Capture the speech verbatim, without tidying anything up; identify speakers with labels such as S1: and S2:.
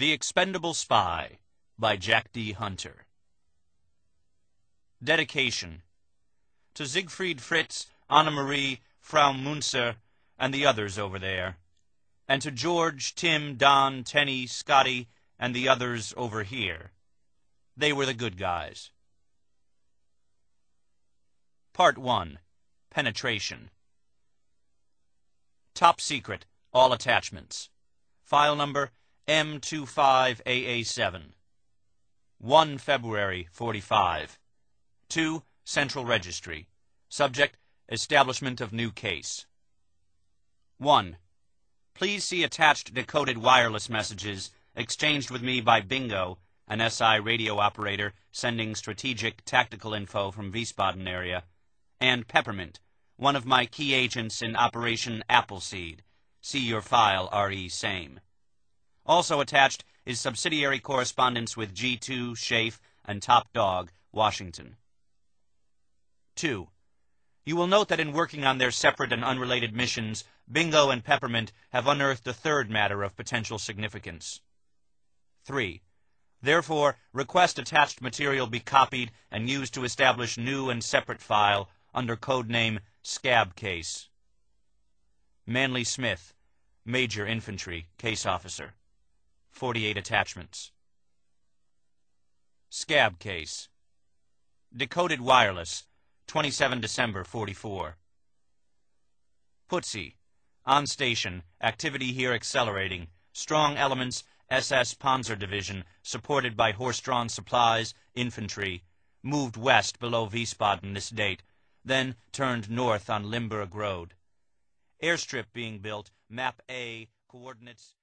S1: The Expendable Spy by Jack D. Hunter. Dedication to Siegfried Fritz, Anna Marie, Frau Munzer, and the others over there, and to George, Tim, Don, Tenny, Scotty, and the others over here. They were the good guys. Part one. Penetration. Top secret. All attachments. File number M twenty-five A A seven. one February forty-five. two Central Registry. Subject, Establishment of new case. one. Please see attached decoded wireless messages exchanged with me by Bingo, an S I radio operator sending strategic tactical info from Wiesbaden area, and Peppermint, one of my key agents in Operation Appleseed. See your file, R E Same. Also attached is subsidiary correspondence with G two, Schaeff, and Top Dog, Washington. two. You will note that in working on their separate and unrelated missions, Bingo and Peppermint have unearthed a third matter of potential significance. three. Therefore, request attached material be copied and used to establish new and separate file under codename Scab Case. Manley Smith, Major Infantry, Case Officer. forty-eight attachments. Scab Case. Decoded wireless, twenty-seventh December forty-four. Putzi. On station. Activity here accelerating. Strong elements, S S Panzer Division, supported by horse-drawn supplies, infantry, moved west below Wiesbaden this date, then turned north on Limburg Road. Airstrip being built, map A, coordinates...